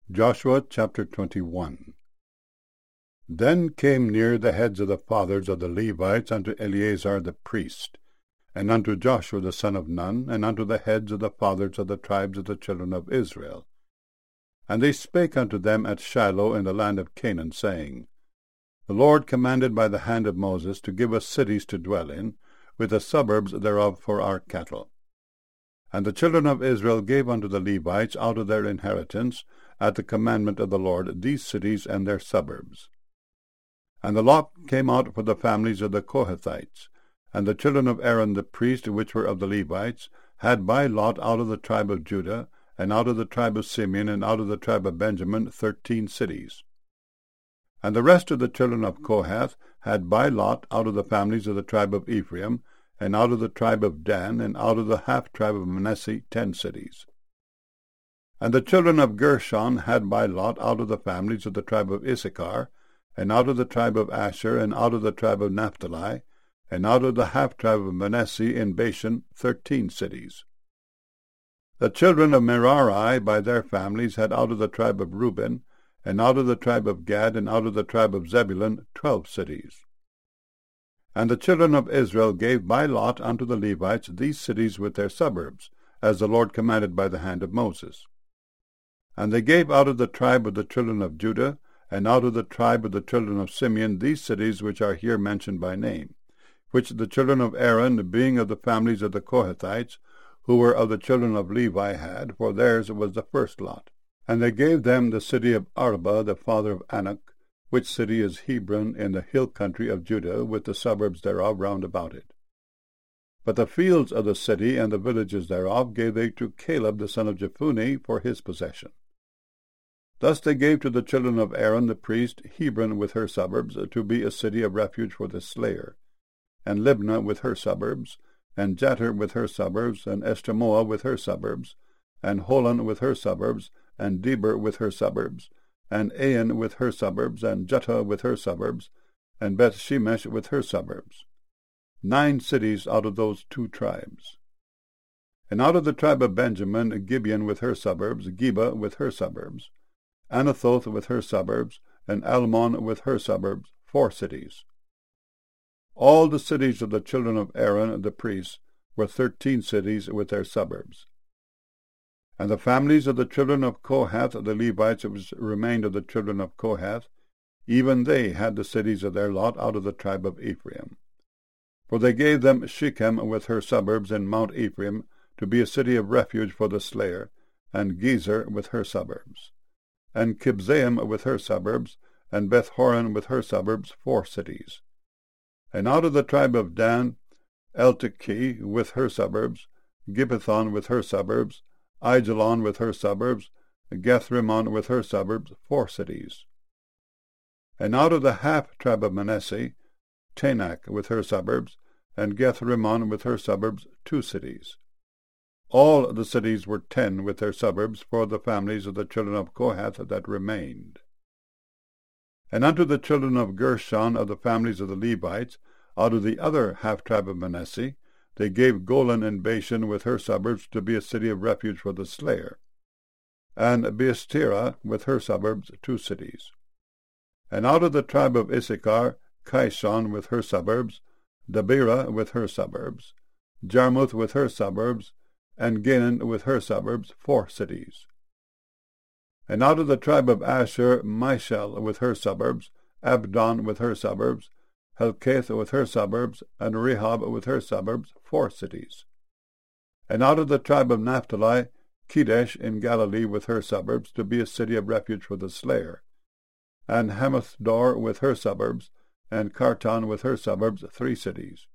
Joshua chapter 21. Then came near the heads of the fathers of the Levites unto Eleazar the priest, and unto Joshua the son of Nun, and unto the heads of the fathers of the tribes of the children of Israel. And they spake unto them at Shiloh in the land of Canaan, saying, The Lord commanded by the hand of Moses to give us cities to dwell in, with the suburbs thereof for our cattle. And the children of Israel gave unto the Levites out of their inheritance, at the commandment of the Lord, these cities and their suburbs. And the lot came out for the families of the Kohathites, and the children of Aaron the priest, which were of the Levites, had by lot out of the tribe of Judah, and out of the tribe of Simeon, and out of the tribe of Benjamin, 13 cities. And the rest of the children of Kohath had by lot out of the families of the tribe of Ephraim, and out of the tribe of Dan, and out of the half-tribe of Manasseh, 10 cities. And the children of Gershon had by lot out of the families of the tribe of Issachar, and out of the tribe of Asher, and out of the tribe of Naphtali, and out of the half-tribe of Manasseh in Bashan, 13 cities. The children of Merari by their families had out of the tribe of Reuben, and out of the tribe of Gad, and out of the tribe of Zebulun, 12 cities. And the children of Israel gave by lot unto the Levites these cities with their suburbs, as the Lord commanded by the hand of Moses. And they gave out of the tribe of the children of Judah, and out of the tribe of the children of Simeon, these cities which are here mentioned by name, which the children of Aaron, being of the families of the Kohathites, who were of the children of Levi, had, for theirs was the first lot. And they gave them the city of Arba, the father of Anak, which city is Hebron, in the hill country of Judah, with the suburbs thereof round about it. But the fields of the city and the villages thereof gave they to Caleb the son of Jephunneh for his possession. Thus they gave to the children of Aaron the priest Hebron with her suburbs, to be a city of refuge for the slayer, and Libnah with her suburbs, and Jattir with her suburbs, and Eshtemoa with her suburbs, and Holon with her suburbs, and Debir with her suburbs, and Ain with her suburbs, and Juttah with her suburbs, and Beth-shemesh with her suburbs. 9 cities out of those 2 tribes. And out of the tribe of Benjamin, Gibeon with her suburbs, Geba with her suburbs, Anathoth with her suburbs, and Almon with her suburbs, 4 cities. All the cities of the children of Aaron the priests were 13 cities with their suburbs. And the families of the children of Kohath, the Levites which remained of the children of Kohath, even they had the cities of their lot out of the tribe of Ephraim. For they gave them Shechem with her suburbs in Mount Ephraim, to be a city of refuge for the slayer, and Gezer with her suburbs, and Kibzaim with her suburbs, and Beth-horon with her suburbs, 4 cities. And out of the tribe of Dan, Eltekeh with her suburbs, Gibbethon with her suburbs, Aijalon with her suburbs, Gathrimmon with her suburbs, 4 cities. And out of the half-tribe of Manasseh, Taanach with her suburbs, and Gathrimmon with her suburbs, 2 cities. All the cities were 10 with their suburbs for the families of the children of Kohath that remained. And unto the children of Gershon of the families of the Levites, out of the other half-tribe of Manasseh, they gave Golan in Bashan with her suburbs to be a city of refuge for the slayer, and Beestira with her suburbs, 2 cities. And out of the tribe of Issachar, Kishon with her suburbs, Dabira with her suburbs, Jarmuth with her suburbs, and Gainan with her suburbs, 4 cities. And out of the tribe of Asher, Mishal with her suburbs, Abdon with her suburbs, Helkath with her suburbs, and Rehob with her suburbs, 4 cities. And out of the tribe of Naphtali, Kedesh in Galilee with her suburbs, to be a city of refuge for the slayer, and Hamathdor with her suburbs, and Kartan with her suburbs, 3 cities.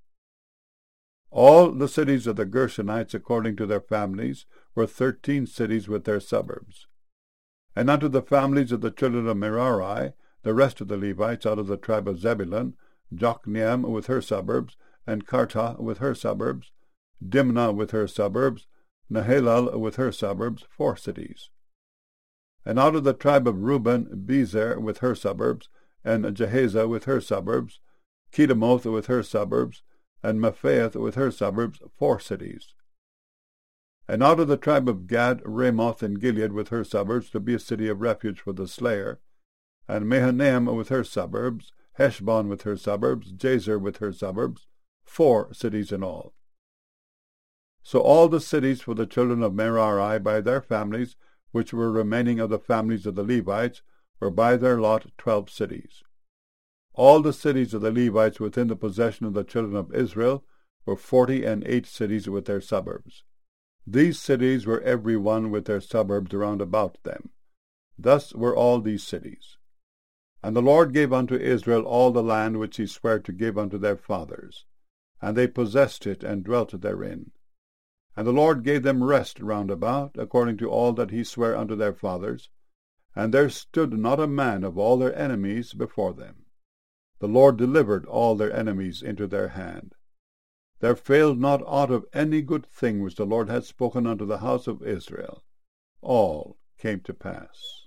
All the cities of the Gershonites according to their families were 13 cities with their suburbs. And unto the families of the children of Merari, the rest of the Levites out of the tribe of Zebulun, Jokneam with her suburbs, and Kartah with her suburbs, Dimnah with her suburbs, Nahalal with her suburbs, 4 cities. And out of the tribe of Reuben, Bezer with her suburbs, and Jehaza with her suburbs, Kedemoth with her suburbs, and Mephaath with her suburbs, 4 cities. And out of the tribe of Gad, Ramoth in Gilead with her suburbs, to be a city of refuge for the slayer, and Mahanaim with her suburbs, Heshbon with her suburbs, Jazer with her suburbs, 4 cities in all. So all the cities for the children of Merari by their families, which were remaining of the families of the Levites, were by their lot 12 cities. All the cities of the Levites within the possession of the children of Israel were 48 cities with their suburbs. These cities were every one with their suburbs round about them. Thus were all these cities. And the Lord gave unto Israel all the land which he sware to give unto their fathers, and they possessed it and dwelt therein. And the Lord gave them rest round about, according to all that he sware unto their fathers, and there stood not a man of all their enemies before them. The Lord delivered all their enemies into their hand. There failed not aught of any good thing which the Lord had spoken unto the house of Israel. All came to pass.